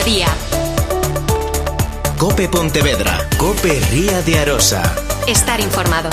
mediodía. COPE Pontevedra, COPE Ría de Arosa. Estar informado.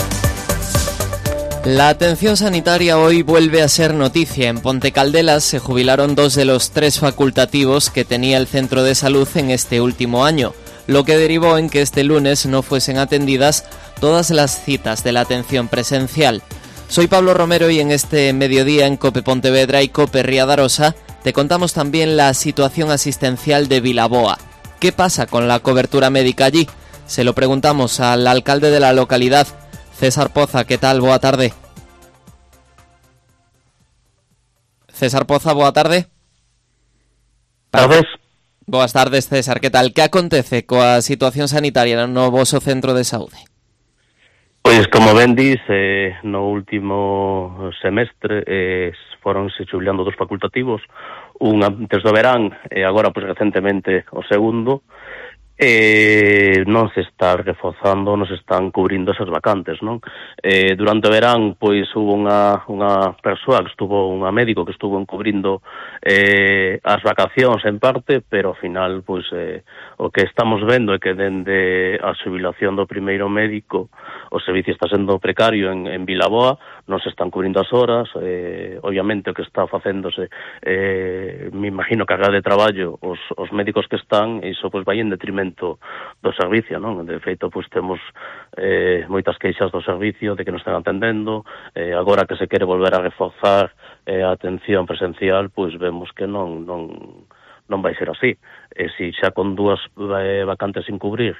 La atención sanitaria hoy vuelve a ser noticia. En Ponte Caldelas se jubilaron 2 de los 3 facultativos que tenía el centro de salud en este último año, lo que derivó en que este lunes no fuesen atendidas todas las citas de la atención presencial. Soy Pablo Romero y en este mediodía en COPE Pontevedra y COPE Ría de Arosa te contamos también la situación asistencial de Vilaboa. ¿Qué pasa con la cobertura médica allí? Se lo preguntamos al alcalde de la localidad, César Poza. ¿Qué tal? Boa tarde. César Poza, boa tarde. Tardes. Boas tardes, César. Que tal? Que acontece coa situación sanitaria no voso centro de saúde? Pois, como ben dis, no último semestre foronse xubilando 2 facultativos, un antes do verán e agora, pois, recentemente o segundo. Non se está reforzando, non se están cubrindo esas vacantes, non? Durante o verán, pois, hubo unha persoa que estuvo, unha médico que estuvo encubrindo as vacacións en parte, pero ao final, pois, o que estamos vendo é que dende a xubilación do primeiro médico o servicio está sendo precario en Vilaboa, non se están cubrindo as horas, obviamente o que está facéndose, me imagino, carga de traballo os médicos que están, e iso, pois, vai en detrimento do servicio, non? De feito, pois, temos moitas queixas do servicio de que non están atendendo, agora que se quere volver a reforzar a atención presencial, pois vemos que non vai ser así. Se xa con 2 vacantes sin cubrir,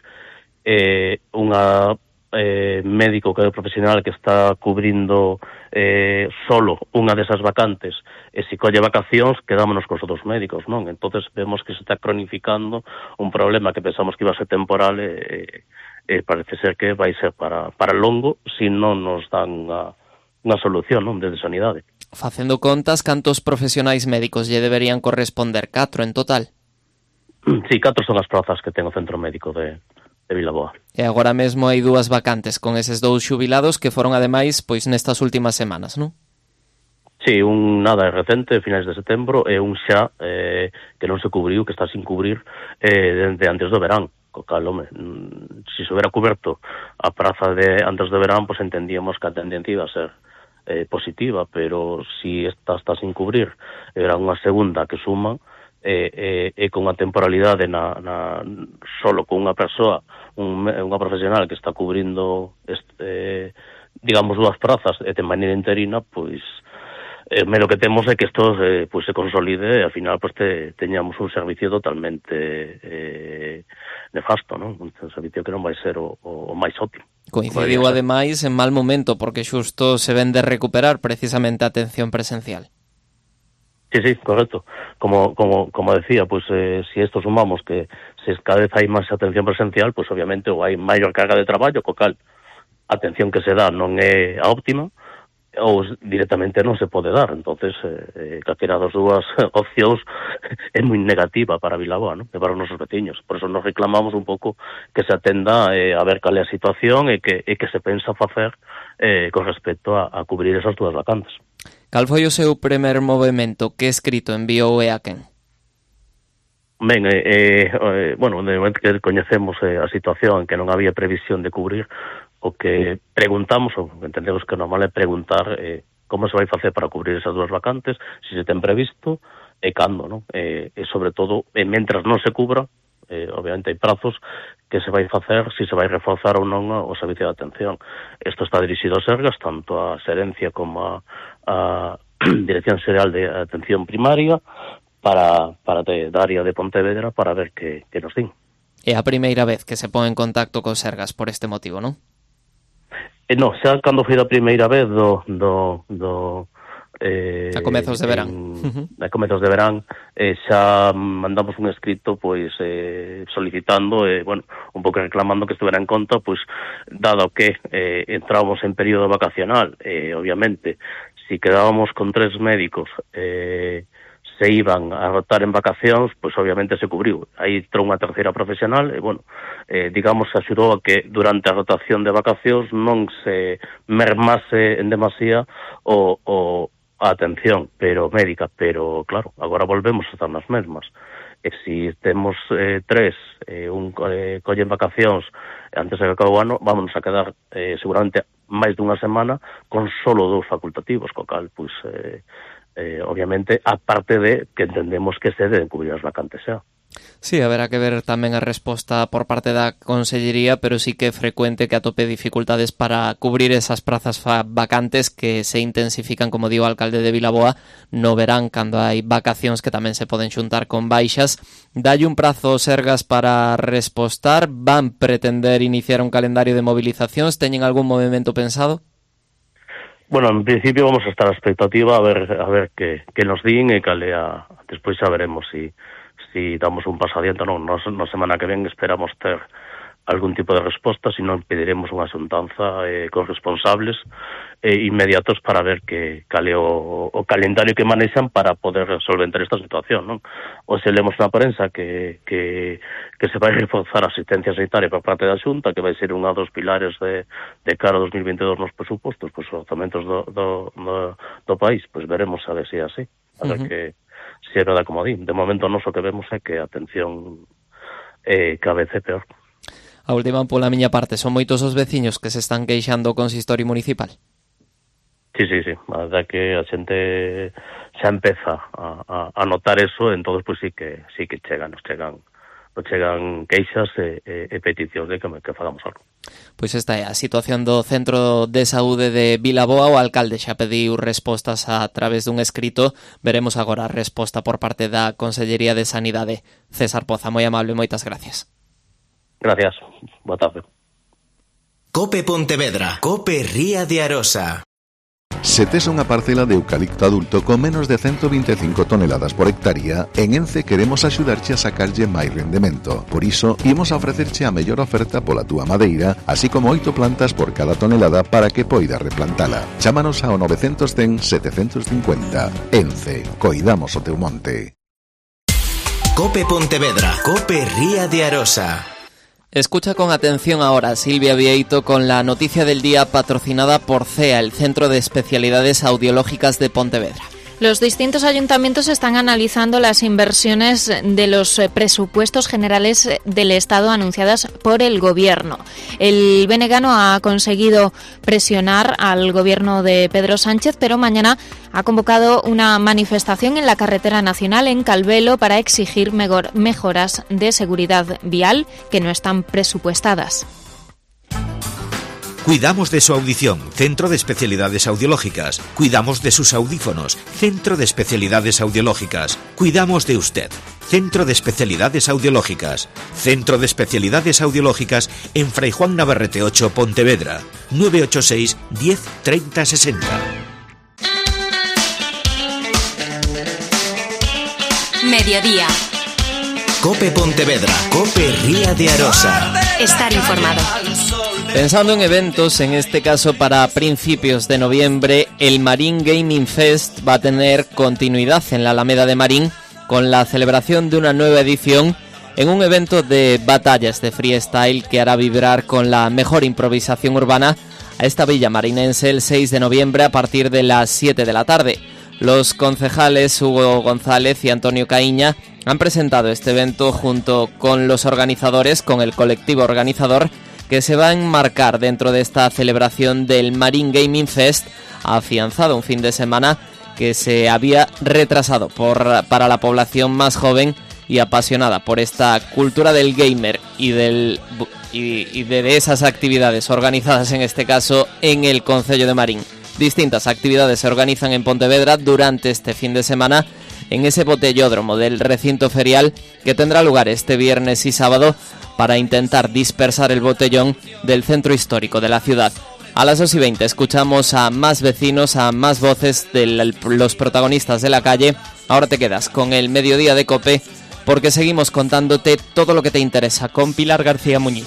unha médico que é profesional que está cubrindo solo unha desas vacantes, e se colle vacacións quedámonos cos outros médicos, non? Entonces vemos que se está cronificando un problema que pensamos que iba a ser temporal e parece ser que vai ser para longo se non nos dan unha solución, non, desde Sanidade. Facendo contas, cantos profesionais médicos lle deberían corresponder? 4 en total? Sí, 4 son as prazas que ten o centro médico de Vilaboa. E agora mesmo hai 2 vacantes con eses 2 xubilados que foron ademais pois nestas últimas semanas, non? Sí, un nada recente, finais de setembro, e un xa que non se cubriu, que está sin cubrir desde antes do verán. Co cal, home, se se hubiera coberto a praza de antes do verán, pois entendíamos que a tendencia iba a ser positiva, pero si esta está sin cubrir, era unha segunda que suma, e con a temporalidade solo con unha persoa, unha profesional que está cubrindo digamos 2 prazas de maneira interina, pois lo que temos é que isto pois se consolide e ao final pois teñamos un servicio totalmente nefasto, non? Un servicio que non vai ser o máis óptimo. Coincidiu ademais en mal momento porque xusto se ven de recuperar precisamente a atención presencial. Sí, correcto. Como decía, pues si esto sumamos que se cada vez hai máis atención presencial, pues obviamente ou hai maior carga de traballo, co cal a atención que se dá non é a óptima, ou directamente non se pode dar. Entonces, calquera das 2 opcións é moi negativa para Vilaboa, non? E para os nosos veciños. Por eso nos reclamamos un pouco que se atenda a ver cal é a situación e que se pensa facer con respecto a cubrir esas 2 vacantes. Cal foi o seu primer movimento? Que escrito enviou e a quen? Ben, bueno, de momento que coñecemos a situación que non había previsión de cubrir, o que preguntamos, ou entendemos que normal é preguntar como se vai facer para cubrir esas 2 vacantes, se se ten previsto, e cando, non? E sobre todo, mentras non se cubra, obviamente hai prazos que se vai facer, se vai reforzar ou non o servicio de atención. Isto está dirixido a Sergas, tanto a Xerencia como a Dirección Xeral de Atención Primaria, para da área de Pontevedra, para ver que nos din. É a primeira vez que se pon en contacto co Sergas por este motivo, non? Non, xa cando foi a primeira vez a comezos de verán. A comezos de verán xa mandamos un escrito pois solicitando bueno, un pouco reclamando que estuvera en conta, pois dado que entrábamos en período vacacional, obviamente si quedábamos con 3 médicos se iban a rotar en vacacións, pois obviamente se cubriu. Aí entrou unha terceira profesional e, bueno, digamos, axudou a que durante a rotación de vacacións non se mermase en demasía a atención médica, pero, claro, agora volvemos a estar nas mesmas. E se temos tres, collen vacacións antes de que acabe o ano, vámonos a quedar seguramente máis dunha semana con solo 2 facultativos, co cal, pois, obviamente, aparte de que entendemos que se deben cubrir as vacantes xa. Sí, haberá que ver tamén a resposta por parte da Consellería, pero sí que é frecuente que atope dificultades para cubrir esas prazas vacantes que se intensifican, como digo o alcalde de Vilaboa, no verán cando hai vacacións que tamén se poden xuntar con baixas. Dalle un prazo, Sergas, para respostar. Van pretender iniciar un calendario de movilizacións? Teñen algún movimento pensado? Bueno, en principio vamos a estar a expectativa a ver que nos din e calea. Despois xa veremos si damos un paso adiante ou non. Na semana que ven esperamos ter algún tipo de resposta, se non pediremos unha xuntanza con responsables inmediatos para ver cal é o calendario que manexan para poder solventar esta situación, non? O se lemos na prensa que se vai reforzar a asistencia sanitaria por parte da Xunta, que vai ser unha dos pilares de cara a 2022 nos presupostos, pois os orzamentos do país, pois veremos a ver se é así, a ver que se é verdade como din. De momento nós o que vemos é que a atención cada vez é peor. A última pola miña parte, son moitos os veciños que se están queixando co consistorio municipal? Sí. A verdade que a xente xa empeza a notar eso, entón pois sí que chegan queixas e peticións de que fagamos algo. Pois esta é a situación do Centro de Saúde de Vilaboa. O alcalde xa pediu respostas a través dun escrito. Veremos agora a resposta por parte da Consellería de Sanidade. César Poza, moi amable, moitas gracias. Gracias, boa tarde. Cope Pontevedra, Cope Ría de Arosa. Se tes unha parcela de eucalipto adulto con menos de 125 toneladas por hectárea, en Ence queremos axudarche a sacarlle máis rendemento. Por iso, imos a ofrecerche a mellor oferta pola túa madeira, así como 8 plantas por cada tonelada para que poidas replantala. Chámanos ao 910 750. Ence, coidamos o teu monte. Cope Pontevedra, Cope Ría de Arosa. Escucha con atención ahora Silvia Vieito con la noticia del día patrocinada por CEA, el Centro de Especialidades Audiológicas de Pontevedra. Los distintos ayuntamientos están analizando las inversiones de los presupuestos generales del Estado anunciadas por el Gobierno. El Benegano ha conseguido presionar al Gobierno de Pedro Sánchez, pero mañana ha convocado una manifestación en la carretera nacional en Calvelo para exigir mejoras de seguridad vial que no están presupuestadas. Cuidamos de su audición, Centro de Especialidades Audiológicas. Cuidamos de sus audífonos, Centro de Especialidades Audiológicas. Cuidamos de usted, Centro de Especialidades Audiológicas. Centro de Especialidades Audiológicas en Fray Juan Navarrete 8, Pontevedra. 986 10 30 60. Mediodía. Cope Pontevedra, Cope Ría de Arosa. Estar informado. Pensando en eventos, en este caso para principios de noviembre, el Marín Gaming Fest va a tener continuidad en la Alameda de Marín con la celebración de una nueva edición en un evento de batallas de freestyle que hará vibrar con la mejor improvisación urbana a esta villa marinense el 6 de noviembre a partir de las 7 de la tarde. Los concejales Hugo González y Antonio Caíña han presentado este evento junto con los organizadores, con el colectivo organizador, que se va a enmarcar dentro de esta celebración del Marín Gaming Fest, afianzado un fin de semana que se había retrasado para la población más joven y apasionada por esta cultura del gamer y de esas actividades organizadas en este caso en el concello de Marín. Distintas actividades se organizan en Pontevedra durante este fin de semana en ese botellódromo del recinto ferial que tendrá lugar este viernes y sábado para intentar dispersar el botellón del centro histórico de la ciudad. A las 2:20 escuchamos a más vecinos, a más voces de los protagonistas de la calle. Ahora te quedas con el Mediodía de Cope porque seguimos contándote todo lo que te interesa con Pilar García Muñiz.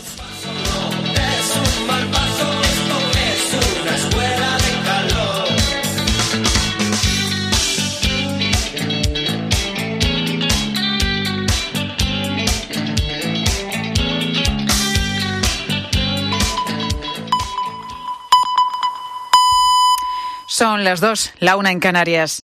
Son las 2, la 1 en Canarias.